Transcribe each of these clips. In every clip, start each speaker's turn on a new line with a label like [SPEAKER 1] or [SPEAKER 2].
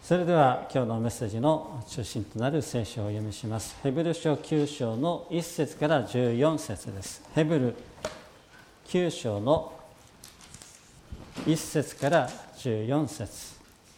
[SPEAKER 1] それでは今日のメッセージの中心となる聖書をお読みします。ヘブル書9章の1節から14節です。ヘブル9章の1節から14節。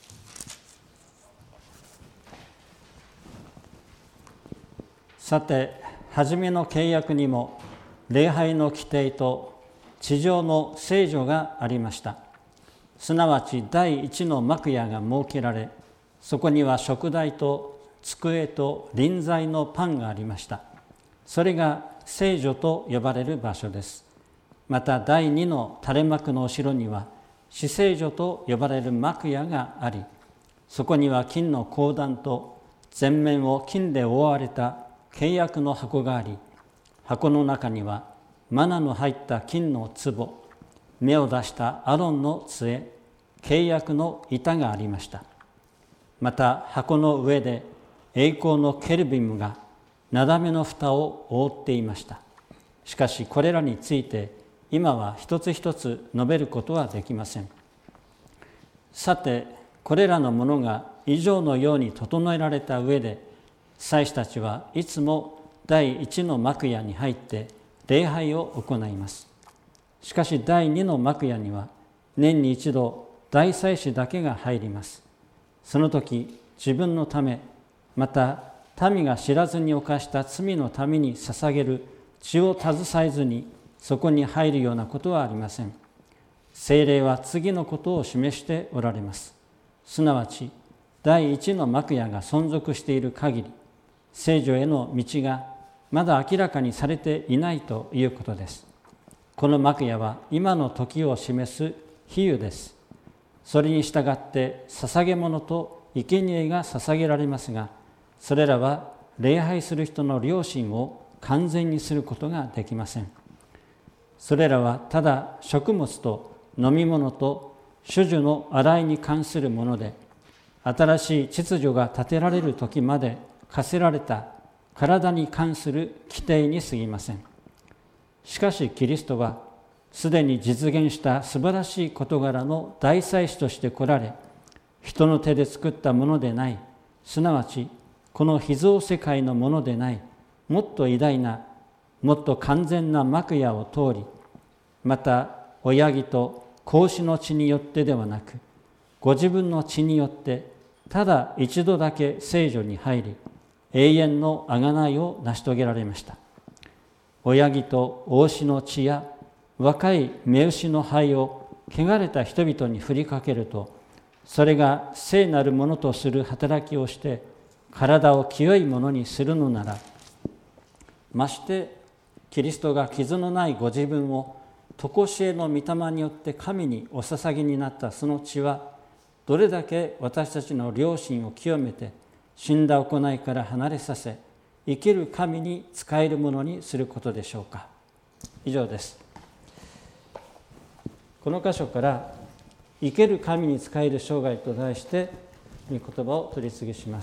[SPEAKER 1] さて、初めの契約にも礼拝の規定と地上の聖所がありました。すなわち第一の幕屋が設けられ、そこには食台と机と臨在のパンがありました。それが聖所と呼ばれる場所です。また第二の垂れ幕の後ろには至聖所と呼ばれる幕屋があり、そこには金の香壇と全面を金で覆われた契約の箱があり、箱の中にはマナの入った金の壺、芽を出したアロンの杖、契約の板がありました。また箱の上で栄光のケルビムがなだめの蓋を覆っていました。しかしこれらについて今は一つ一つ述べることはできません。さて、これらのものが以上のように整えられた上で、祭司たちはいつも第一の幕屋に入って礼拝を行います。しかし第二の幕屋には年に一度大祭司だけが入ります。その時、自分のため、また民が知らずに犯した罪のために捧げる血を携えずにそこに入るようなことはありません。聖霊は次のことを示しておられます。すなわち第一の幕屋が存続している限り、聖所への道がまだ明らかにされていないということです。この幕屋は今の時を示す比喩です。それに従って捧げ物と生贄が捧げられますが、それらは礼拝する人の良心を完全にすることができません。それらはただ食物と飲み物と種々の洗いに関するもので、新しい秩序が立てられる時まで課せられた体に関する規定に過ぎません。しかしキリストはすでに実現した素晴らしい事柄の大祭司として来られ、人の手で作ったものでない、すなわちこの被造世界のものでない、もっと偉大な、もっと完全な幕屋を通り、また親木と子牛の血によってではなく、ご自分の血によってただ一度だけ聖所に入り、永遠の贖いを成し遂げられました。親木と子牛の血や若い雌牛の灰を汚れた人々に振りかけると、それが聖なるものとする働きをして体を清いものにするのなら、ましてキリストが傷のないご自分を常しえの御霊によって神にお捧げになったその血は、どれだけ私たちの良心を清めて死んだ行いから離れさせ、生きる神に仕えるものにすることでしょうか。以上です。この箇所から生ける神に仕える生涯と題して御言葉を取り次ぎします。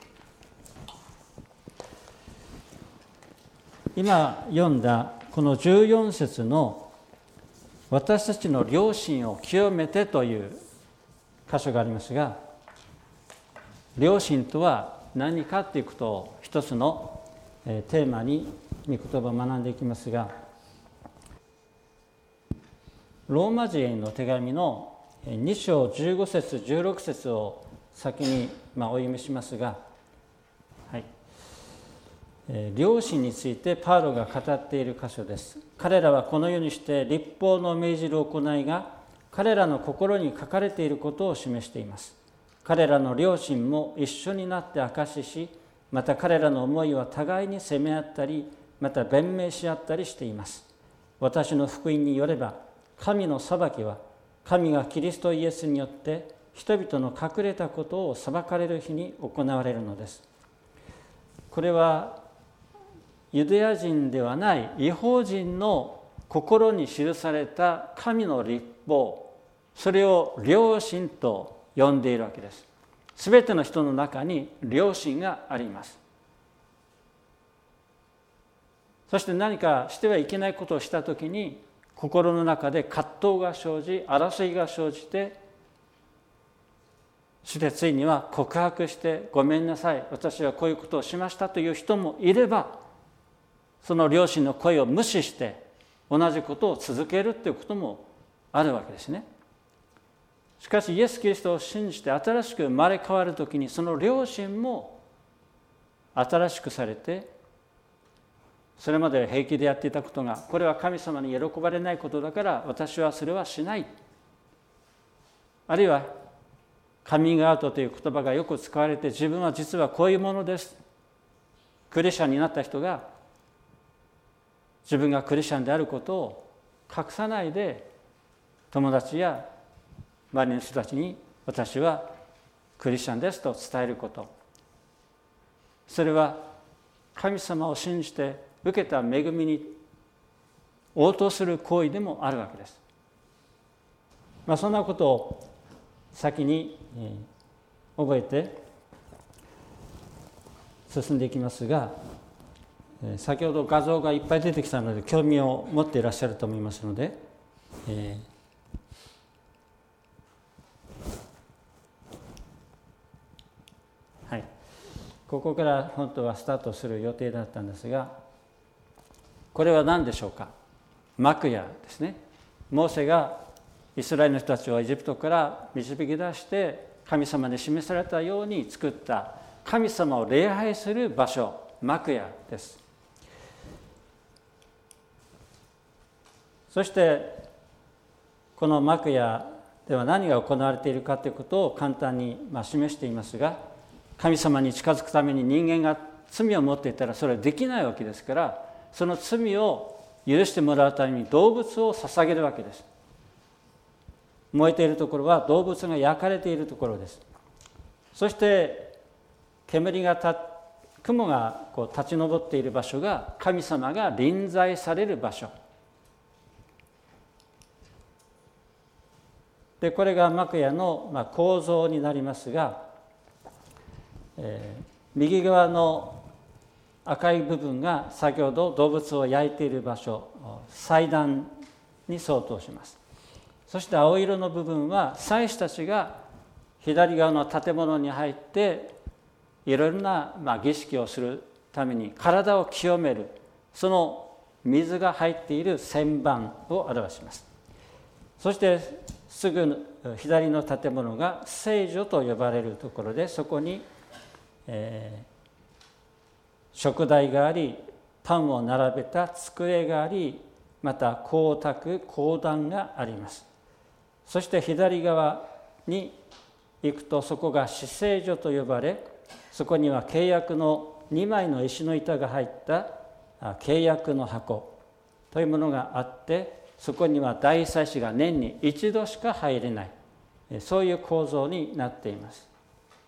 [SPEAKER 1] 今読んだこの14節の私たちの良心を清めてという箇所がありますが、良心とは何かということを一つのテーマに御言葉を学んでいきますが、ローマ人への手紙の2章15節16節を先にお読みしますが、良心についてパウロが語っている箇所です。彼らはこのようにして律法の命じる行いが彼らの心に書かれていることを示しています。彼らの良心も一緒になって証しし、また彼らの思いは互いに責め合ったり、また弁明し合ったりしています。私の福音によれば、神の裁きは神がキリストイエスによって人々の隠れたことを裁かれる日に行われるのです。これはユダヤ人ではない異邦人の心に記された神の律法、それを良心と呼んでいるわけです。すべての人の中に良心があります。そして何かしてはいけないことをしたときに、心の中で葛藤が生じ、争いが生じて、主してついには告白してごめんなさい、私はこういうことをしましたという人もいれば、その両親の声を無視して同じことを続けるということもあるわけですね。しかしイエス・キリストを信じて新しく生まれ変わるときに、その両親も新しくされて、それまで平気でやっていたことが、これは神様に喜ばれないことだから私はそれはしない、あるいはカミングアウトという言葉がよく使われて、自分は実はこういうものです、クリスチャンになった人が自分がクリスチャンであることを隠さないで、友達や周りの人たちに私はクリスチャンですと伝えること、それは神様を信じて受けた恵みに応答する行為でもあるわけです。そんなことを先に覚えて進んでいきますが、先ほど画像がいっぱい出てきたので興味を持っていらっしゃると思いますので、はい、ここから本当はスタートする予定だったんですが、これは何でしょうか。幕屋ですね。モーセがイスラエルの人たちをエジプトから導き出して神様に示されたように作った神様を礼拝する場所、幕屋です。そしてこの幕屋では何が行われているかということを簡単に示していますが、神様に近づくために人間が罪を持っていたらそれはできないわけですから、その罪を許してもらうために動物を捧げるわけです。燃えているところは動物が焼かれているところです。そして雲が立ち上っている場所が神様が臨在される場所で、これが幕屋の構造になりますが、右側の赤い部分が先ほど動物を焼いている場所、祭壇に相当します。そして青色の部分は祭司たちが左側の建物に入っていろいろな儀式をするために体を清める、その水が入っている洗盤を表します。そしてすぐ左の建物が聖所と呼ばれるところで、そこに、食台があり、パンを並べた机があり、また香卓、香壇があります。そして左側に行くと、そこが至聖所と呼ばれ、そこには契約の2枚の石の板が入った契約の箱というものがあって、そこには大祭司が年に一度しか入れない、そういう構造になっています。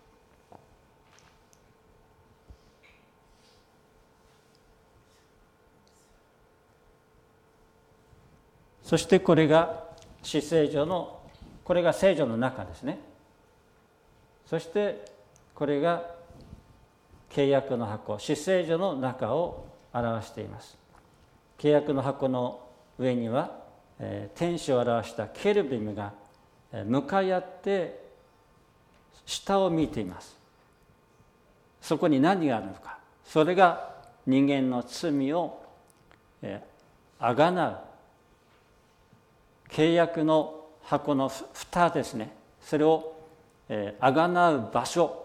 [SPEAKER 1] そしてこれが至聖所の、これが聖所の中ですね。そしてこれが契約の箱、至聖所の中を表しています。契約の箱の上には、天使を表したケルビムが向かい合って下を見ています。そこに何があるのか、それが人間の罪をあがなう契約の箱の蓋ですね。それをあがなう場所、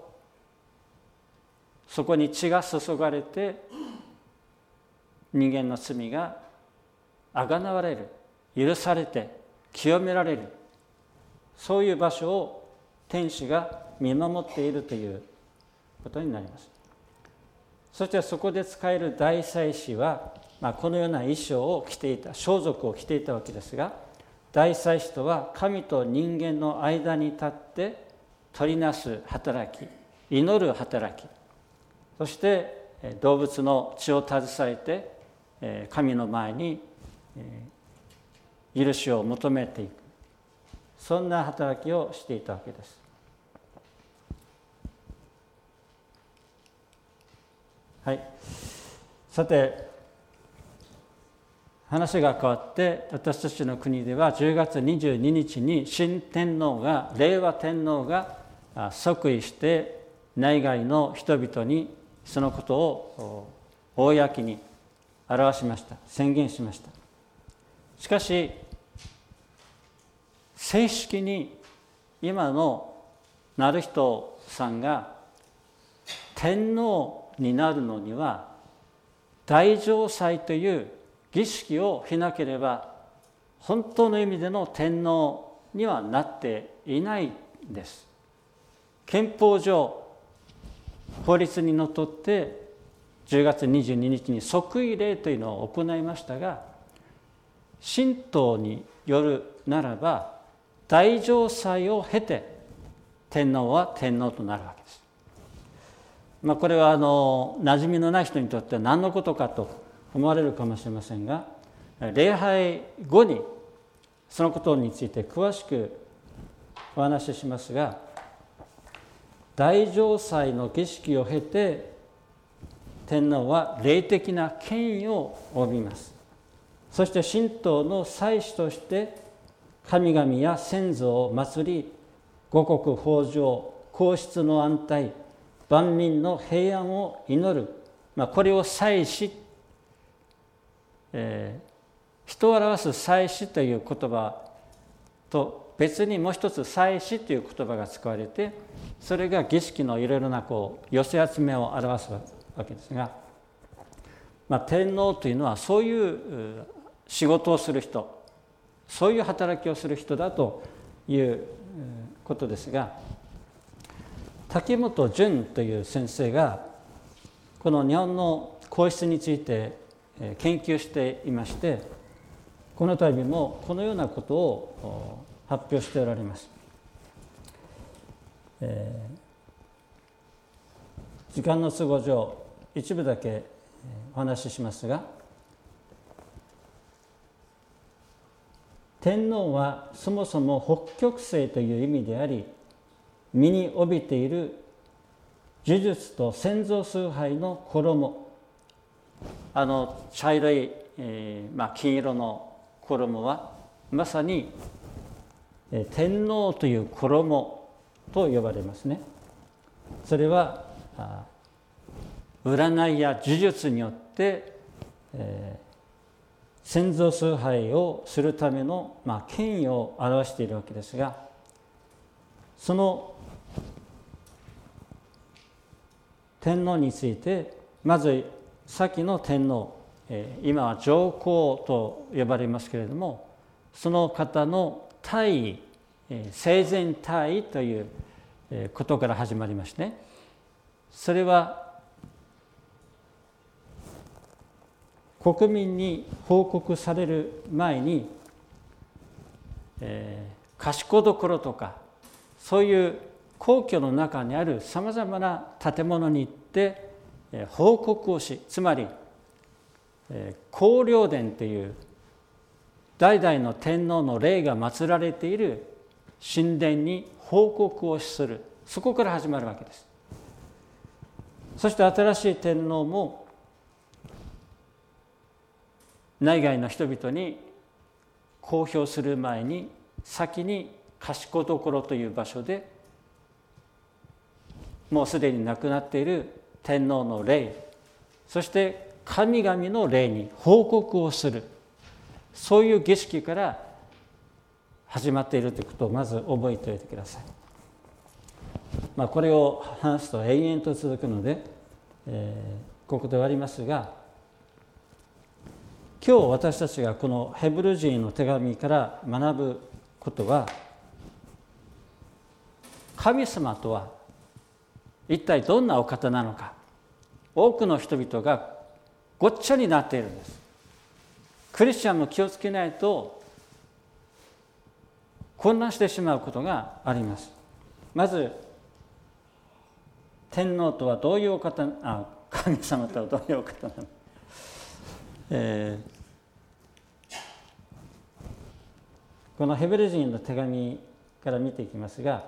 [SPEAKER 1] そこに血が注がれて人間の罪があがなわれる、許されて清められる、そういう場所を天使が見守っているということになります。そしてそこで使える大祭司は、このような衣装を着ていた、装束を着ていたわけですが、大祭司とは神と人間の間に立って取りなす働き、祈る働き、そして動物の血を携えて神の前に許しを求めていく、そんな働きをしていたわけです。はい、さて話が変わって、私たちの国では10月22日に新天皇が、令和天皇が即位して内外の人々にそのことを公に表しました。宣言しました。しかし正式に今の徳仁さんが天皇になるのには大嘗祭という儀式を経なければ本当の意味での天皇にはなっていないんです。憲法上法律にのっとって10月22日に即位礼というのを行いましたが、神道によるならば大嘗祭を経て天皇は天皇となるわけです。これは馴染みのない人にとっては何のことかと思われるかもしれませんが、礼拝後にそのことについて詳しくお話ししますが、大嘗祭の儀式を経て天皇は霊的な権威を帯びます。そして神道の祭司として神々や先祖を祀り、五穀豊穣、皇室の安泰、万民の平安を祈る、これを祭司、人を表す祭司という言葉と別にもう一つ祭司という言葉が使われて、それが儀式のいろいろな寄せ集めを表すわけですが、天皇というのはそういう仕事をする人、そういう働きをする人だということですが、滝本淳という先生がこの日本の皇室について研究していまして、この度もこのようなことを発表しておられます。時間の都合上一部だけお話ししますが、天皇はそもそも北極星という意味であり、身に帯びている呪術と先祖崇拝の衣、茶色い、金色の衣はまさに天皇という衣と呼ばれますね。それは占いや呪術によって、先祖崇拝をするための、権威を表しているわけですが、その天皇についてまず先の天皇、今は上皇と呼ばれますけれども、その方の退位、生前退位ということから始まりまして、それは国民に報告される前に、賢所とかそういう皇居の中にあるさまざまな建物に行って報告をし、つまり皇陵殿という代々の天皇の霊が祀られている神殿に報告をする、そこから始まるわけです。そして新しい天皇も内外の人々に公表する前に、先に賢所という場所でもうすでに亡くなっている天皇の霊、そして神々の霊に報告をする、そういう儀式から始まっているということをまず覚えておいてください。これを話すと永遠と続くので、ここで終わりますが、今日私たちがこのヘブル人の手紙から学ぶことは、神様とは一体どんなお方なのか、多くの人々がごっちゃになっているんです。クリスチャンも気をつけないと混乱してしまうことがあります。まず天皇とはどういうお方、神様とはどういうお方なのか、このヘブル人の手紙から見ていきますが、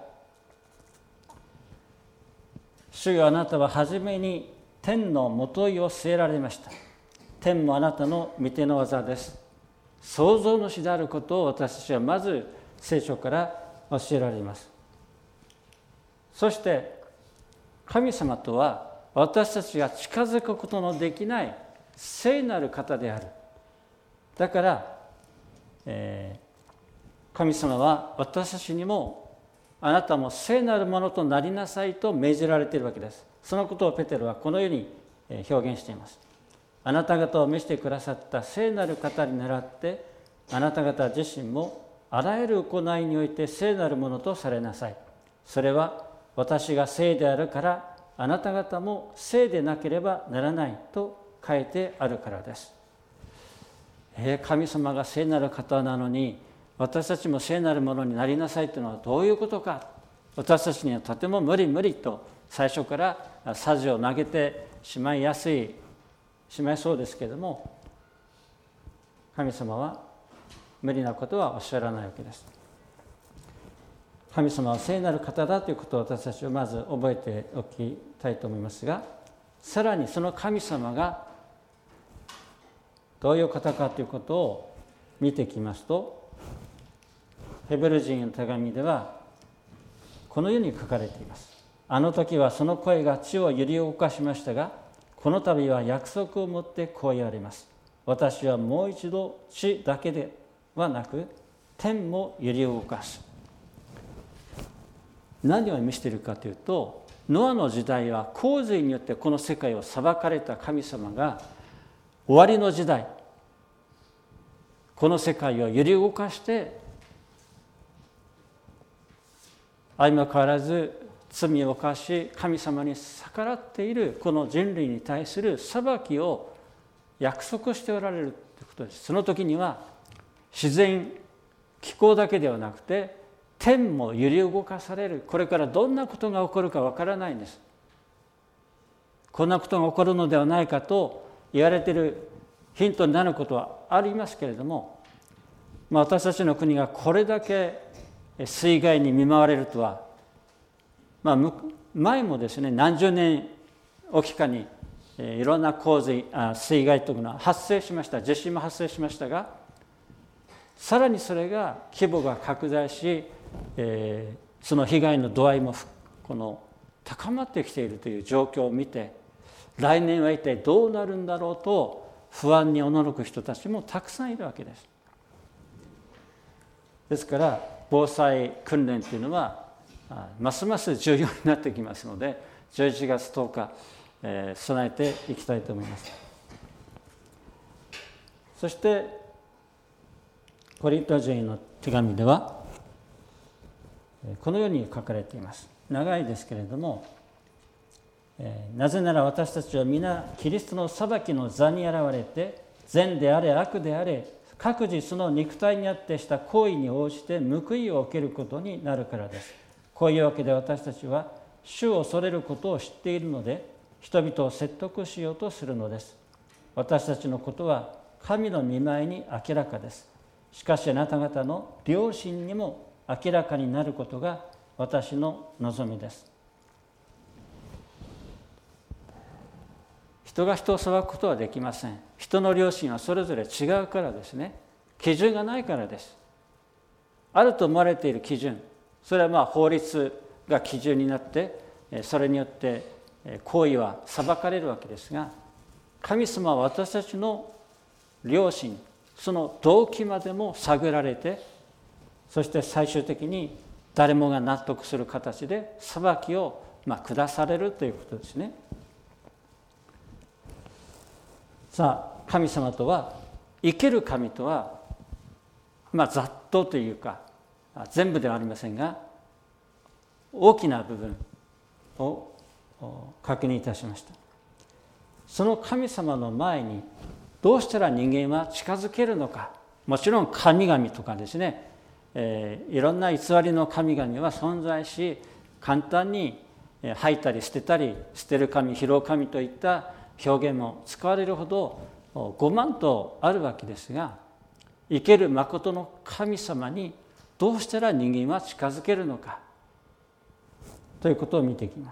[SPEAKER 1] 主よ、あなたは初めに天のもといを据えられました。天もあなたの御手の技です。創造主であることを私たちはまず聖書から教えられます。 そして神様とは私たちが近づくことのできない聖なる方である。だから、神様は私たちにもあなたも聖なるものとなりなさいと命じられているわけです。そのことをペテロはこのように表現しています。あなた方を召してくださった聖なる方に倣ってあなた方自身もあらゆる行いにおいて聖なるものとされなさい。それは私が聖であるからあなた方も聖でなければならないと書いてあるからです。神様が聖なる方なのに私たちも聖なるものになりなさいというのはどういうことか。私たちにはとても無理と最初からさじを投げてしまいそうですけれども、神様は無理なことはおっしゃらないわけです。神様は聖なる方だということを私たちはまず覚えておきたいと思いますが、さらにその神様がどういう方かということを見てきますと、ヘブル人への手紙ではこのように書かれています。あの時はその声が地を揺り動かしましたが、この度は約束をもってこう言われます。私はもう一度地だけではなく天も揺り動かす。何を意味しているかというと、ノアの時代は洪水によってこの世界を裁かれた神様が終わりの時代、この世界を揺り動かして相も変わらず罪を犯し神様に逆らっているこの人類に対する裁きを約束しておられるということです。その時には自然気候だけではなくて天も揺り動かされる。これからどんなことが起こるかわからないんです。こんなことが起こるのではないかと言われているヒントになることはありますけれども、私たちの国がこれだけ水害に見舞われるとは、前もですね、何十年おきかにいろんな水害というのは発生しました。地震も発生しましたが、さらにそれが規模が拡大し、その被害の度合いも高まってきているという状況を見て、来年は一体どうなるんだろうと不安におののく人たちもたくさんいるわけです。ですから防災訓練というのはますます重要になってきますので、11月10日、備えていきたいと思います。そしてコリント人への手紙ではこのように書かれています。長いですけれども、なぜなら私たちは皆キリストの裁きの座に現れて、善であれ悪であれ各自その肉体にあってした行為に応じて報いを受けることになるからです。こういうわけで私たちは主を恐れることを知っているので、人々を説得しようとするのです。私たちのことは神の御前に明らかです。しかしあなた方の良心にも明らかになることが私の望みです。人が人を裁くことはできません。人の良心はそれぞれ違うからですね。基準がないからです。あると思われている基準、それは法律が基準になって、それによって行為は裁かれるわけですが、神様は私たちの良心、その動機までも探られて、そして最終的に誰もが納得する形で裁きを下されるということですね。さあ、神様とは、生ける神とは、ざっとというか全部ではありませんが、大きな部分を確認いたしました。その神様の前にどうしたら人間は近づけるのか。もちろん神々とかですね、いろんな偽りの神々は存在し、簡単に吐いたり捨てたり、捨てる神、拾う神といった表現も使われるほど5万とあるわけですが、生ける誠の神様にどうしたら人間は近づけるのかということを見ていきます。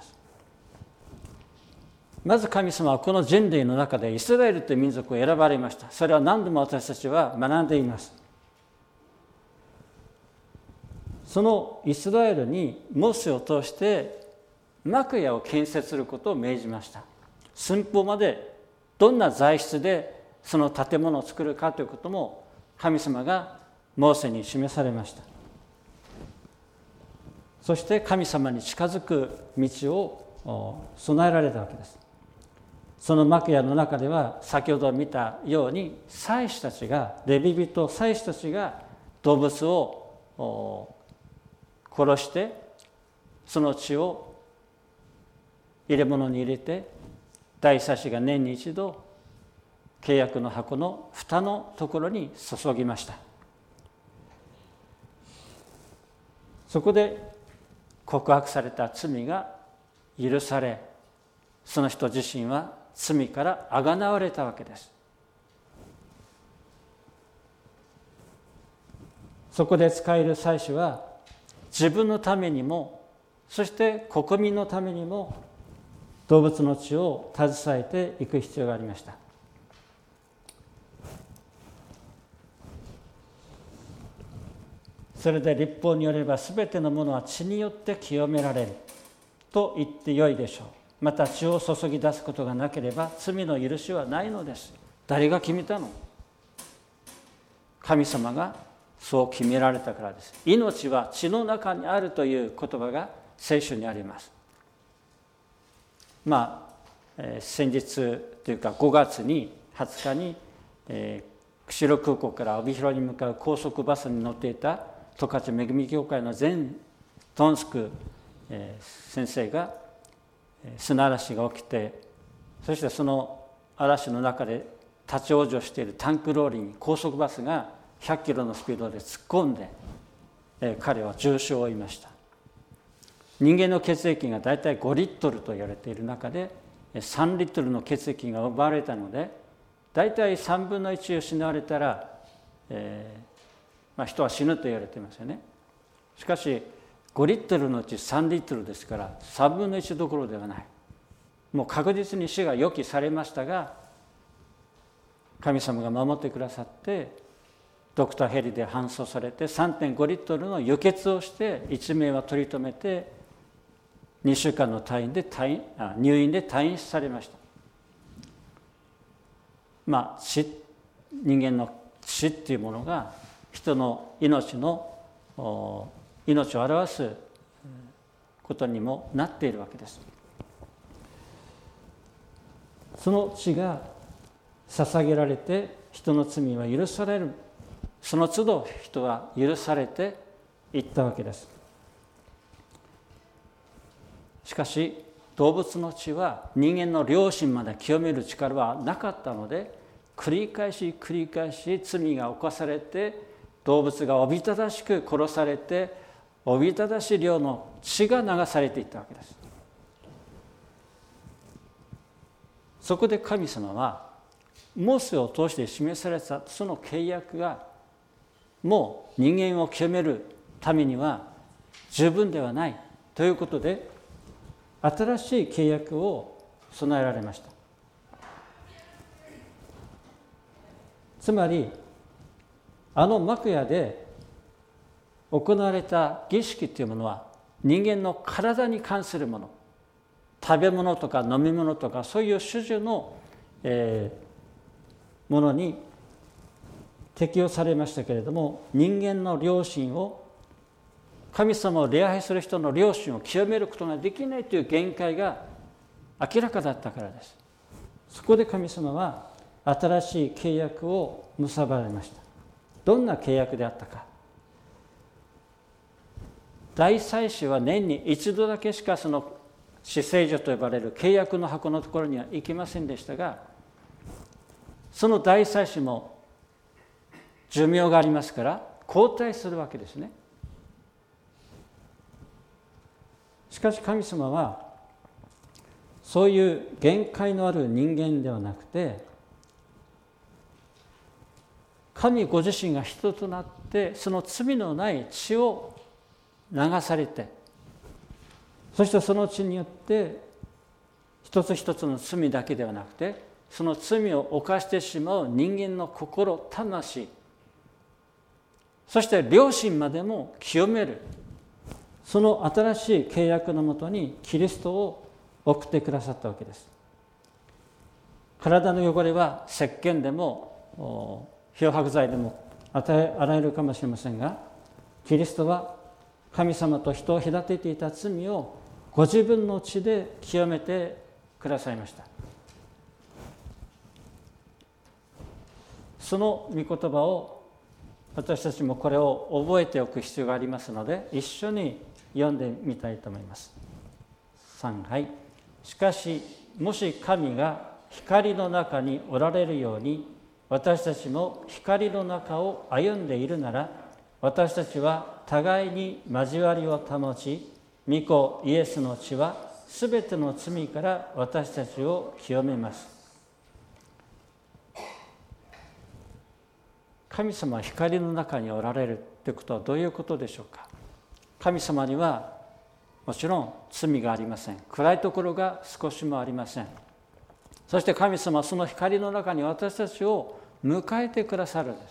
[SPEAKER 1] まず神様はこの人類の中でイスラエルという民族を選ばれました。それは何度も私たちは学んでいます。そのイスラエルにモーセを通して幕屋を建設することを命じました。寸法までどんな材質でその建物を作るかということも神様がモーセに示されました。そして神様に近づく道を備えられたわけです。その幕屋の中では先ほど見たように祭司たちが、レビ人祭司たちが動物を殺してその血を入れ物に入れて、大祭司が年に一度契約の箱の蓋のところに注ぎました。そこで告白された罪が許され、その人自身は罪からあがなわれたわけです。そこで使える祭司は自分のためにも、そして国民のためにも動物の血を携えていく必要がありました。それで律法によればすべてのものは血によって清められると言ってよいでしょう。また血を注ぎ出すことがなければ罪の許しはないのです。誰が決めたの？神様がそう決められたからです。命は血の中にあるという言葉が聖書にあります。先日というか5月に20日に、釧路空港から帯広に向かう高速バスに乗っていた十勝恵み教会の前トンスク、先生が砂嵐が起きて、そしてその嵐の中で立ち往生しているタンクローリーに高速バスが100キロのスピードで突っ込んで、彼は重傷を負いました。人間の血液がだいたい5リットルと言われている中で3リットルの血液が奪われたので、だいたい3分の1失われたら、人は死ぬと言われていますよね。しかし5リットルのうち3リットルですから3分の1どころではない。もう確実に死が予期されましたが、神様が守ってくださってドクターヘリで搬送されて 3.5 リットルの輸血をして1名は取り留めて2週間の入院で退院されました。人間の死っていうものが人の命を表すことにもなっているわけです。その血が捧げられて人の罪は許される。その都度人は許されていったわけです。しかし動物の血は人間の良心まで清める力はなかったので、繰り返し罪が犯されて、動物がおびただしく殺されて、おびただしい量の血が流されていったわけです。そこで神様はモーセを通して示されたその契約がもう人間を清めるためには十分ではないということで、新しい契約を備えられました。つまりあの幕屋で行われた儀式というものは人間の体に関するもの、食べ物とか飲み物とかそういう種々の、ものに適用されましたけれども、人間の良心を、神様を礼拝する人の良心を清めることができないという限界が明らかだったからです。そこで神様は新しい契約を結ばれました。どんな契約であったか。大祭司は年に一度だけしかその至聖所と呼ばれる契約の箱のところには行きませんでしたが、その大祭司も寿命がありますから交代するわけですね。しかし神様はそういう限界のある人間ではなくて、神ご自身が人となってその罪のない血を流されて、そしてその血によって一つ一つの罪だけではなくて、その罪を犯してしまう人間の心、魂、そして良心までも清める、 その新しい契約のもとにキリストを送ってくださったわけです。体の汚れは石鹸でも漂白剤でも洗えるかもしれませんが、キリストは神様と人を隔てていた罪をご自分の血で清めてくださいました。その御言葉を私たちもこれを覚えておく必要がありますので、一緒に読んでみたいと思います。3、はい。しかしもし神が光の中におられるように私たちも光の中を歩んでいるなら、私たちは互いに交わりを保ち、御子イエスの血はすべての罪から私たちを清めます。神様は光の中におられるということはどういうことでしょうか。神様にはもちろん罪がありません。暗いところが少しもありません。そして神様はその光の中に私たちを迎えてくださるんです。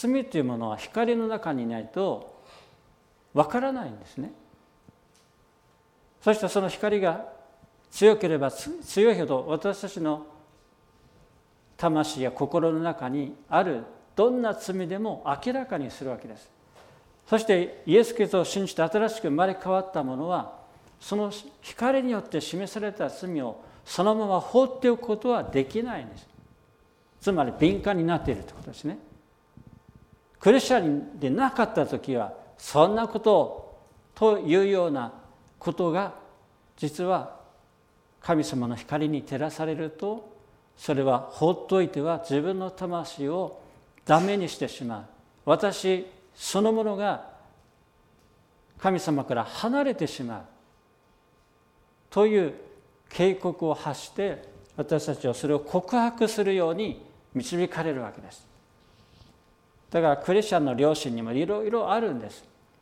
[SPEAKER 1] 罪というものは光の中にいないとわからないんですね。そしてその光が強ければ強いほど私たちの魂や心の中にあるどんな罪でも明らかにするわけです。そしてイエス・キリストを信じて新しく生まれ変わった者は、その光によって示された罪をそのまま放っておくことはできないんです。つまり敏感になっているということですね。クリスチャンでなかった時はそんなことというようなことが実は神様の光に照らされると、それは放っておいては自分の魂をダメにしてしまう。私そのものが神様から離れてしまうという警告を発して、私たちはそれを告白するように導かれるわけです。だからクリスチャンの良心にもいろいろあるんです。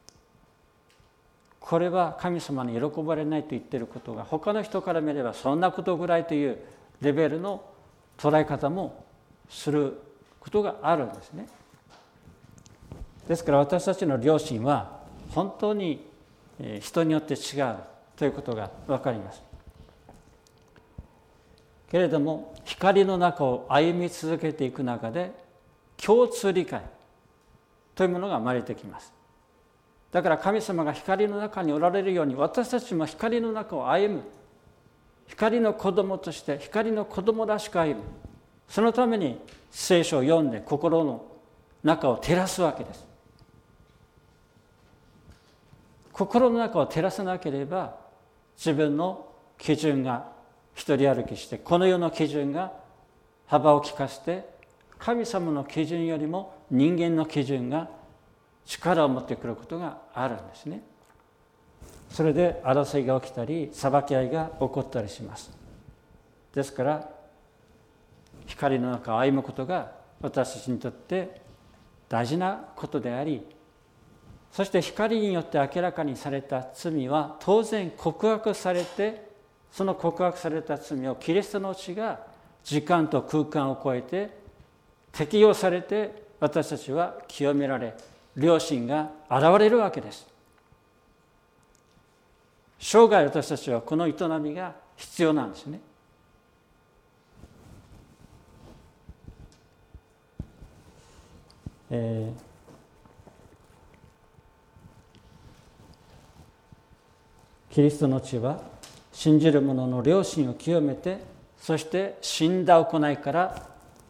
[SPEAKER 1] これは神様に喜ばれないと言っていることが、他の人から見ればそんなことぐらいというレベルの捉え方もすることがあるんですね。ですから私たちの良心は本当に人によって違うということが分かります。けれども光の中を歩み続けていく中で共通理解というものが生まれてきます。だから神様が光の中におられるように、私たちも光の中を歩む、光の子供として光の子供らしく歩む、そのために聖書を読んで心の中を照らすわけです。心の中を照らさなければ自分の基準が一人歩きして、この世の基準が幅を利かせて、神様の基準よりも人間の基準が力を持ってくることがあるんですね。それで争いが起きたり裁き合いが起こったりします。ですから光の中を歩むことが私たちにとって大事なことであり、そして光によって明らかにされた罪は当然告白されて、その告白された罪をキリストの血が時間と空間を超えて適用されて、私たちは清められ、良心が現れるわけです。生涯私たちはこの営みが必要なんですね。キリストの血は信じる者の良心を清めて、そして死んだ行いから、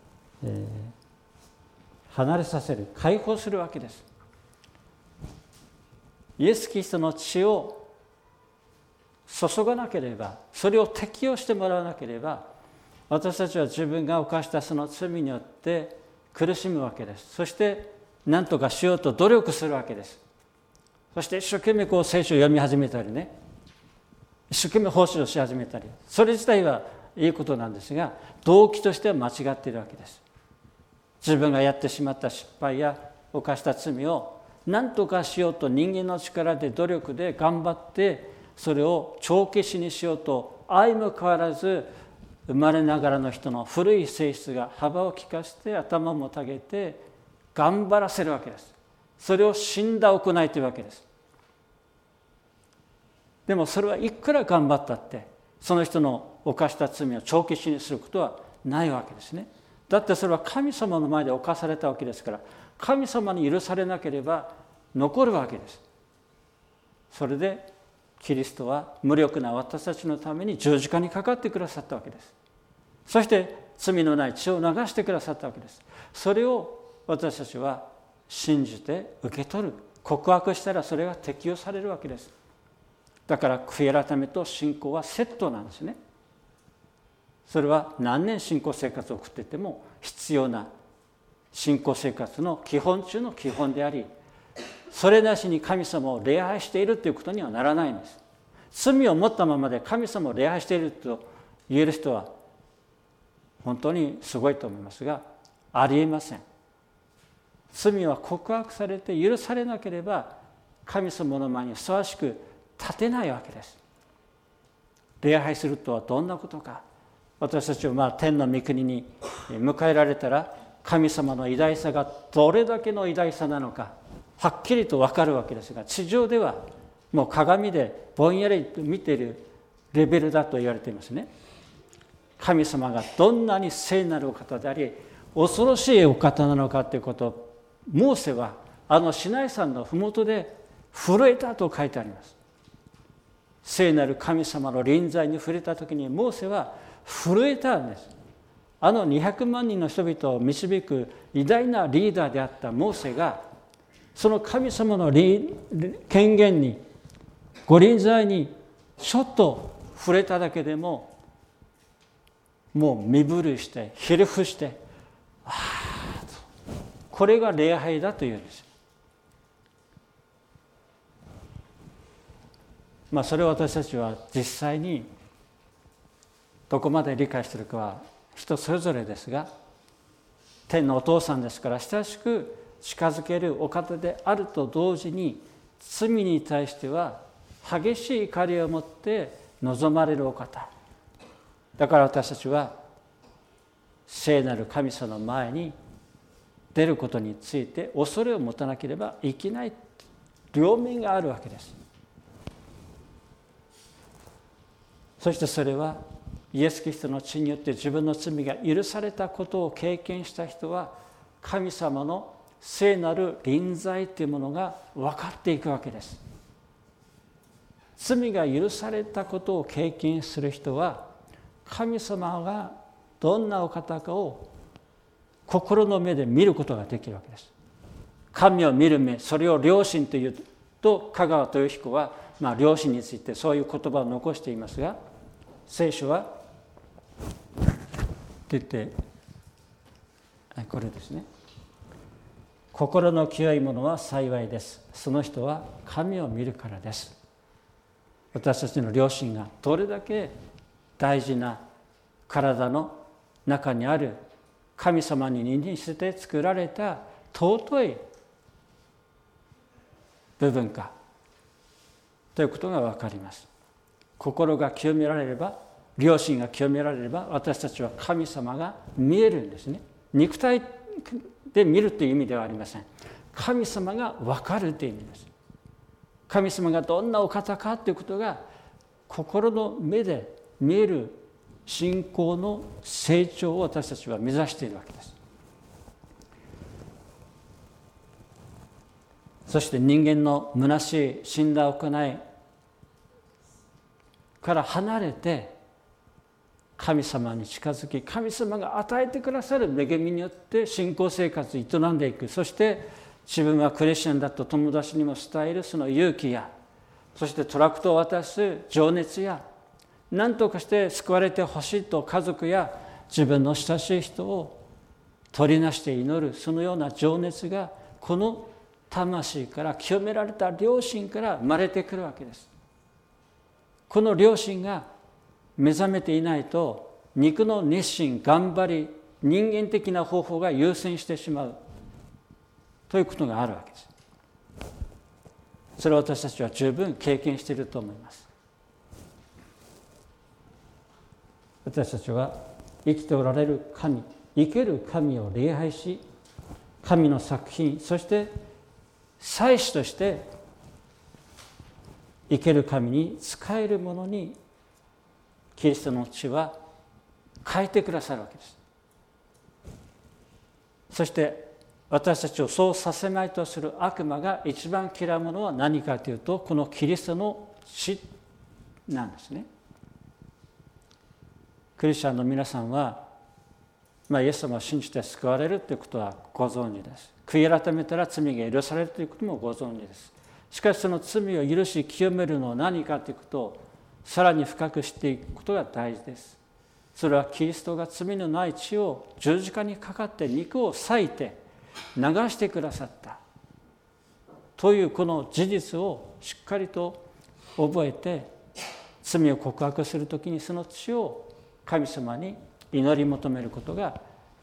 [SPEAKER 1] 離れさせる、解放するわけです。イエス・キリストの血を注がなければ、それを適用してもらわなければ、私たちは自分が犯したその罪によって苦しむわけです。そして何とかしようと努力するわけです。そして一生懸命聖書を読み始めたりね、一生懸命奉仕をし始めたり、それ自体はいいことなんですが、動機としては間違っているわけです。自分がやってしまった失敗や犯した罪を何とかしようと人間の力で努力で頑張ってそれを帳消しにしようと、相も変わらず生まれながらの人の古い性質が幅を利かして頭も下げて頑張らせるわけです。それを死んだ行いというわけです。 でもそれはいくら頑張ったってその人の犯した罪を帳消しにすることはないわけですね。だってそれは神様の前で犯されたわけですから、神様に許されなければ残るわけです。それでキリストは無力な私たちのために十字架にかかってくださったわけです。そして罪のない血を流してくださったわけです。それを私たちは信じて受け取る。告白したらそれが適用されるわけです。だから悔い改めと信仰はセットなんですね。それは何年信仰生活を送っていても必要な信仰生活の基本中の基本であり、それなしに神様を礼拝しているということにはならないんです。罪を持ったままで神様を礼拝していると言える人は本当にすごいと思いますが、ありえません。罪は告白されて許されなければ神様の前にふさわしく立てないわけです。礼拝するとはどんなことか。私たちは天の御国に迎えられたら神様の偉大さがどれだけの偉大さなのかはっきりと分かるわけですが、地上ではもう鏡でぼんやりと見ているレベルだと言われていますね。神様がどんなに聖なるお方であり恐ろしいお方なのかということをモーセはシナイ山の麓で震えたと書いてあります。聖なる神様の臨在に触れたときにモーセは震えたんです。200万人の人々を導く偉大なリーダーであったモーセがその神様の権限にご臨在にちょっと触れただけでももう身震いしてひれ伏してこれが礼拝だというんです。それを私たちは実際にどこまで理解しているかは人それぞれですが、天のお父さんですから親しく近づけるお方であると同時に罪に対しては激しい怒りを持って望まれるお方だから、私たちは聖なる神様の前に出ることについて恐れを持たなければいけない両面があるわけです。そしてそれはイエス・キリストの血によって自分の罪が許されたことを経験した人は神様の聖なる臨在というものが分かっていくわけです。罪が許されたことを経験する人は神様がどんなお方かを心の目で見ることができるわけです。神を見る目、それを良心というと香川豊彦は良心についてそういう言葉を残していますが、聖書はって言ってこれですね。心の清い者は幸いです。その人は神を見るからです。私たちの良心がどれだけ大事な体の中にある神様に似せて作られた尊い部分かということが分かります。心が清められれば、良心が清められれば、私たちは神様が見えるんですね。肉体で見るという意味ではありません。神様が分かるという意味です。神様がどんなお方かということが心の目で見える信仰の成長を私たちは目指しているわけです。そして人間の虚しい死んだ行いから離れて神様に近づき、神様が与えてくださる恵みによって信仰生活を営んでいく。そして自分はクリスチャンだと友達にも伝えるその勇気や、そしてトラクトを渡す情熱や、何とかして救われてほしいと家族や自分の親しい人を取りなして祈る、そのような情熱がこの魂から清められた良心から生まれてくるわけです。この良心が目覚めていないと肉の熱心、頑張り、人間的な方法が優先してしまうということがあるわけです。それを私たちは十分経験していると思います。私たちは生きておられる神、生ける神を礼拝し、神の作品、そして祭司として生ける神に仕える者にキリストの血は変えてくださるわけです。そして私たちをそうさせまいとする悪魔が一番嫌うものは何かというと、このキリストの血なんですね。クリスチャンの皆さんは、イエス様を信じて救われるということはご存知です。悔い改めたら罪が許されるということもご存知です。しかしその罪を許し清めるのは何かということをさらに深く知っていくことが大事です。それはキリストが罪のない血を十字架にかかって肉を裂いて流してくださったというこの事実をしっかりと覚えて、罪を告白するときにその血を神様に祈り求めることが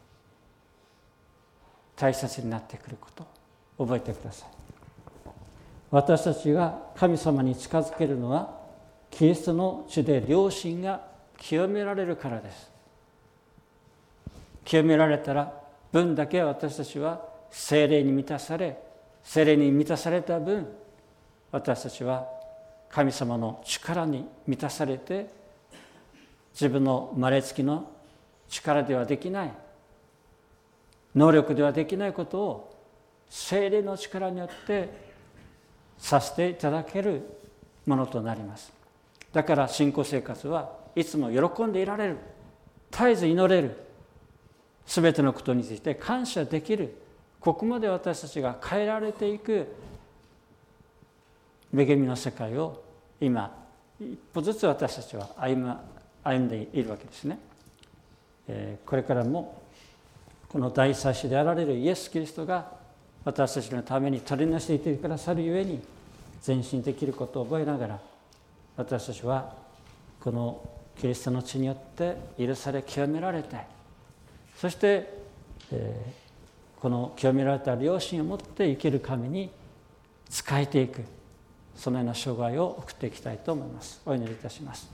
[SPEAKER 1] 大切になってくることを覚えてください。私たちが神様に近づけるのはキリストの血で良心が清められるからです。清められたら分だけ私たちは聖霊に満たされ、聖霊に満たされた分、私たちは神様の力に満たされて、自分の生まれつきの力ではできない、能力ではできないことを聖霊の力によってさせていただけるものとなります。だから信仰生活はいつも喜んでいられる、絶えず祈れる、すべてのことについて感謝できる、ここまで私たちが変えられていく恵みの世界を今一歩ずつ私たちは歩んでいるわけですね。これからもこの大祭司であられるイエス・キリストが私たちのために取りなしていてくださるゆえに前進できることを覚えながら、私たちはこのキリストの血によって許され清められて、そして、この清められた良心を持って生きる神に仕えていく、そのような生涯を送っていきたいと思います。お祈りいたします。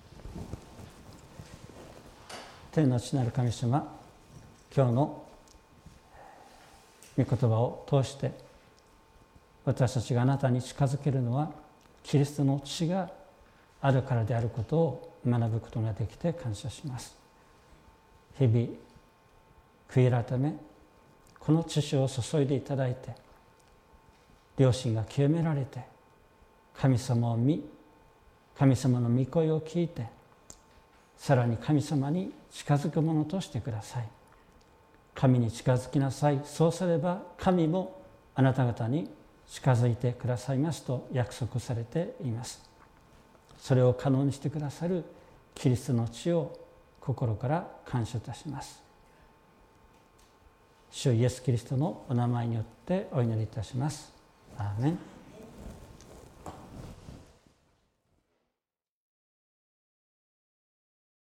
[SPEAKER 1] 天の父なる神様、今日の御言葉を通して私たちがあなたに近づけるのはキリストの血があるからであることを学ぶことができて感謝します。日々悔い改め、この血を注いでいただいて、良心が清められて、神様を見、神様の御声を聞いて、さらに神様に近づくものとしてください。神に近づきなさい。そうすれば神もあなた方に近づいてくださいますと約束されています。それを可能にしてくださるキリストの血を心から感謝いたします。主イエスキリストのお名前によってお祈りいたします。アーメン。